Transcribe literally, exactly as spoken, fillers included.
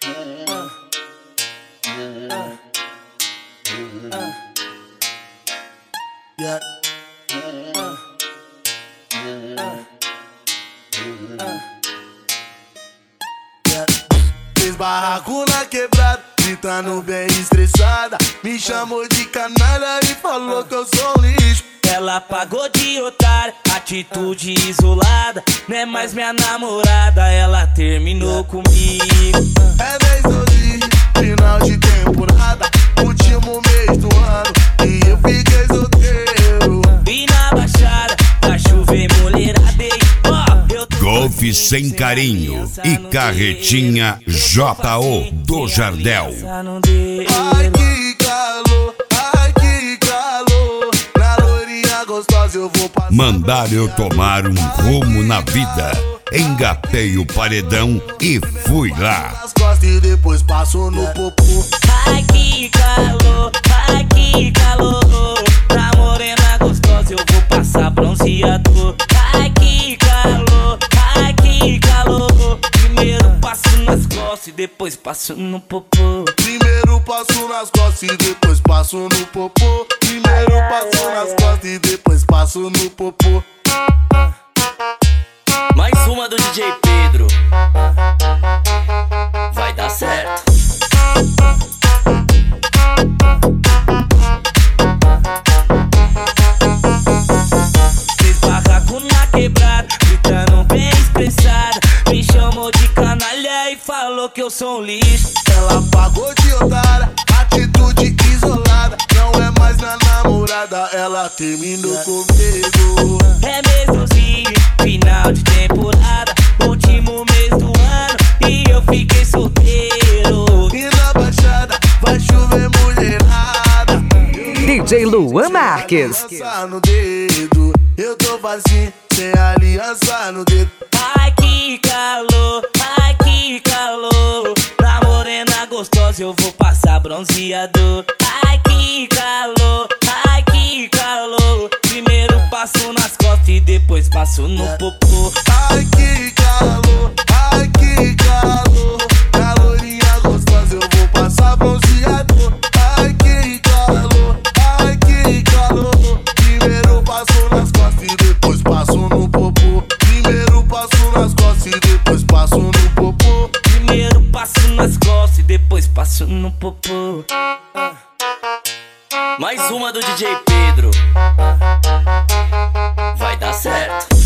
Yeah. Fez barraco na quebrada, gritando bem estressada. Me chamou de canalha e falou que eu sou um lixo. Ela pagou de otária, atitude isolada. Não é mais minha namorada, ela terminou comigo. É mês doze, final de temporada, último mês do ano, e eu fiquei solteiro. E na baixada, pra chover mulherada e ó, eu tô Golf Sem Carinho e Carretinha J O do Jardel. Ai que calor, ai que calor, na loirinha gostosa eu vou passar. Mandaram eu tomar um rumo na vida. Engatei o paredão e fui lá. Nas costas e depois passo no popô. Ai que calor, ai que calor, pra morena gostosa eu vou passar bronzeador. Ai que calor, ai que calor, primeiro passo nas costas e depois passo no popô. Primeiro passo nas costas e depois passo no popô. Primeiro passo nas costas e depois passo no popô. Mais uma do D J Pedro. Vai dar certo. Fez barraco na quebrada, gritando bem expressada. Me chamou de canalha e falou que eu sou um lixo. Ela pagou de otária, atitude isolada. Não é mais minha namorada, ela terminou comigo. É mesmozinho, final de temporada, último mês do ano, e eu fiquei solteiro. E na baixada vai chover mulherada. D J Luan Marques. Aliança no dedo, eu tô vazio, sem aliança no dedo. Ai que calor, ai que calor, pra morena gostosa eu vou passar bronzeador. Ai que calor, ai que calor, primeiro passo nas costas e depois passo no popô. Ai que calor, ai que calor, calorinha gostosa eu vou passar bronzeador. Ai que calor, ai que calor, primeiro passo nas costas e depois passo no popô. Primeiro passo nas costas e depois passo no popô. Primeiro passo nas costas e depois passo no popô. Mais uma do D J Pedro. Vai dar certo.